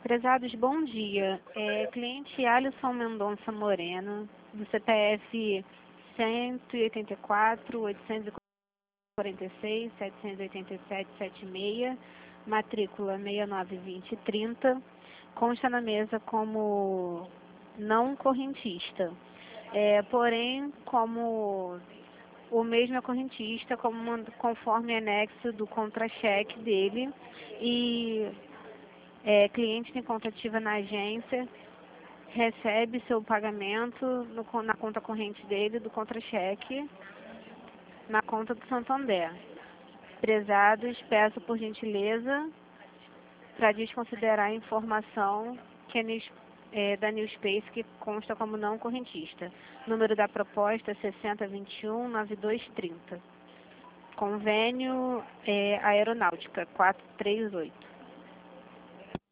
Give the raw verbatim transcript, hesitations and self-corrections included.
Prezados, bom dia. É, cliente Alisson Mendonça Moreno, do C P F cento e oitenta e quatro, oitocentos e quarenta e seis, setecentos e oitenta e sete, setenta e seis, matrícula seis nove dois zero trinta, consta na mesa como não correntista. É, porém, como o mesmo é correntista, como, conforme anexo do contra-cheque dele, e é, cliente tem conta ativa na agência, recebe seu pagamento no, na conta corrente dele, do contra-cheque, na conta do Santander. Prezados, peço por gentileza para desconsiderar a informação que é, é, da Newspace, que consta como não correntista. Número da proposta sessenta, vinte e um, noventa e dois, trinta. Convênio é, Aeronáutica quatrocentos e trinta e oito.